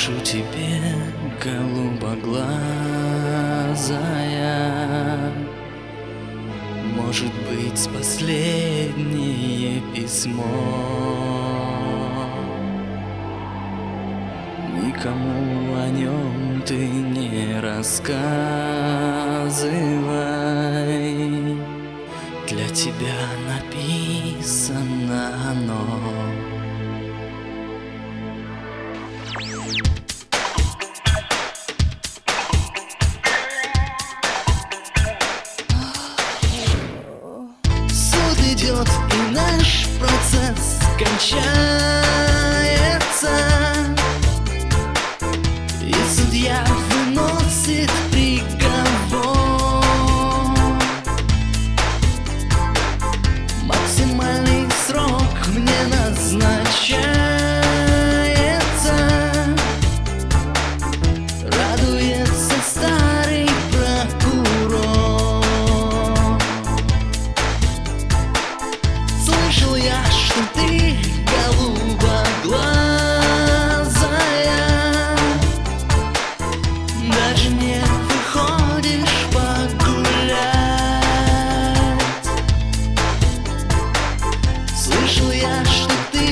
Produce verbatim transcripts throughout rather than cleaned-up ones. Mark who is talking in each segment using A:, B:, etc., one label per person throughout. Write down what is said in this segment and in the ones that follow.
A: Пишу тебе, голубоглазая, может быть, последнее письмо. Никому о нем ты не рассказывай, для тебя написано оно. Суд идет, и наш процесс кончается, и судья выносит приговор. Максимальный срок мне назначается, радуется старый прокурор. Слышал я, что ты голубоглазая, даже не выходишь погулять. Слышал я, что ты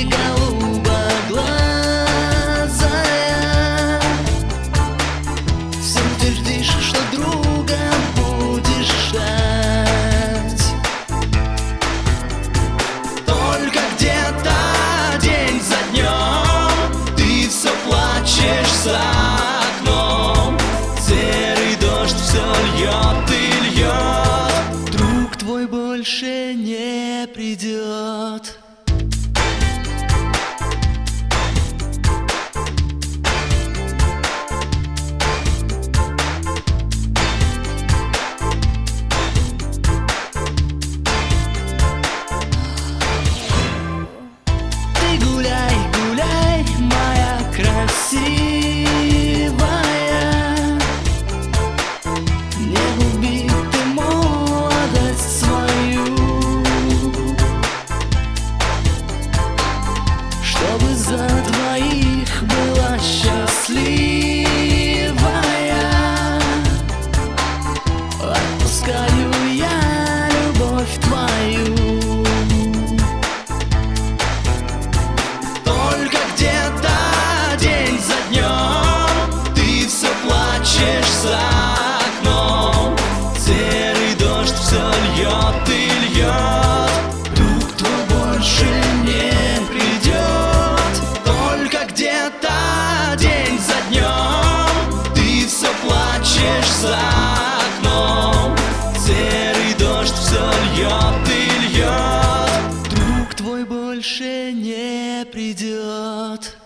A: голубоглазая, всем твердишь, что друга будешь ждать. Только где-то день за днем ты все плачешь за окном. Серый дождь все льет и льет, друг твой больше не придет. Ты гуляй, гуляй, моя красивая, не губи ты молодость свою, чтобы за двоих была счастливая. Отпускаю я любовь твою. Только где-то день за днем ты все плачешь за окном. Серый дождь все льет и льет, друг твой больше не придет. Только где-то день за днем ты все плачешь за окном. Серый дождь все льет и льет, друг твой больше не придет.